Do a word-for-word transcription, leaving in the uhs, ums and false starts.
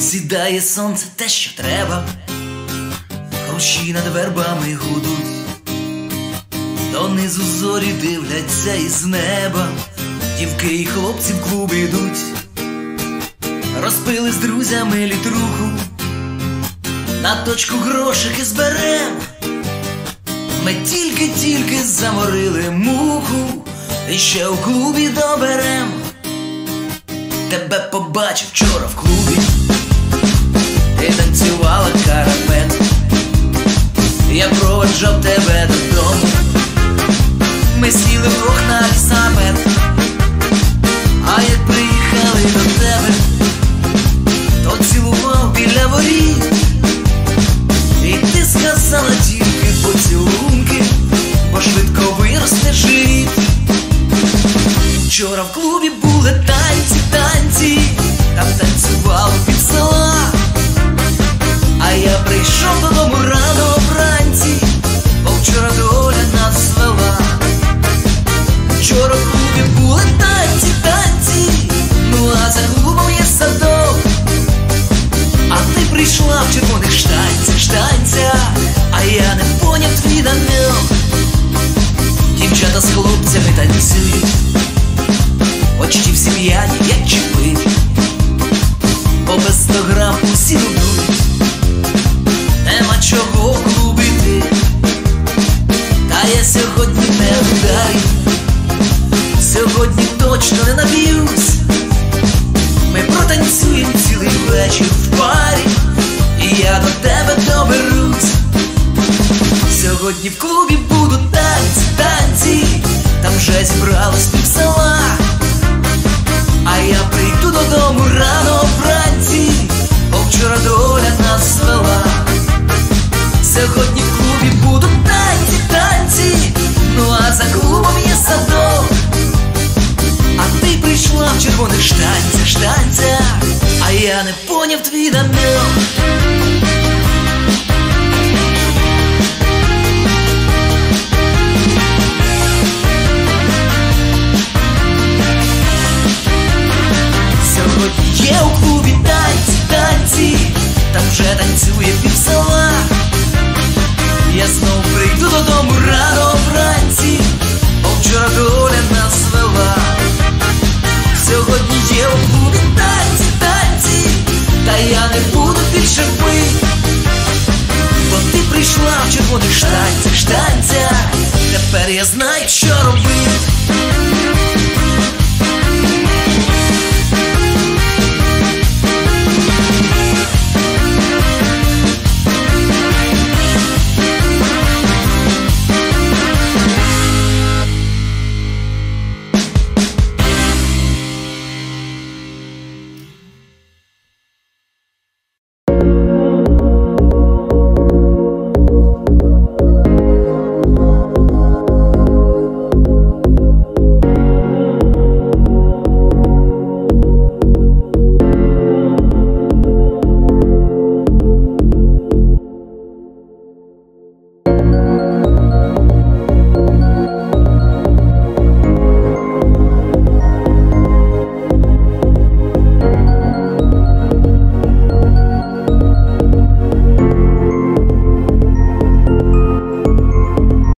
Сідає сонце, те, що треба, хрущі над вербами гудуть, донизу зорі дивляться із неба, дівки і хлопці в клуб ідуть, розпили з друзями літруху, на точку грошики зберем. Ми тільки-тільки заморили муху, і ще у клубі доберем. Тебе побачив вчора в клубі, ти танцювала карапет, я проводжав тебе додому, ми сіли вдвох на лісапет. А як приїхали до тебе, то цілував біля воріт, і ти сказала тільки поцілунки, бо швидко виросте живіт. Вчора в клубі були танці, танці, там танцювали пів села, а я прийшов додому рано вранці, бо вчора доля нас звела. Вчора в клубі були танці, танці, ну а за клубом є садок, а ти прийшла в червоних штанцях, штанцях, а я не поняв твій намек. Дівчата з хлопцями танцюють, почти всі п'яні, як чіпи, по без сто грам усі нудуть, нема чого клубити. Та я сьогодні не вдарю, сьогодні точно не наб'юсь. Ми протанцюємо цілий вечір в парі, і я до тебе доберусь. Сьогодні в клубі будуть танці, танці, там вже зібралось пів села, а я прийду додому рано вранці, бо вчора доля нас звела. Сьогодні в клубі будуть танці, танці, ну а за клубом є садок, а ти прийшла в червоних штанцях, штанцях, а я не поняв твій намек. Є у клубі танці, танці, там вже танцює пів села, я знов прийду додому рано вранці, бо вчора доля нас звела. Сьогодні є у клубі танці, танці, та я не буду більше пити, бо ти прийшла в червоних штанцях, штанцях, тепер я знаю, що робити.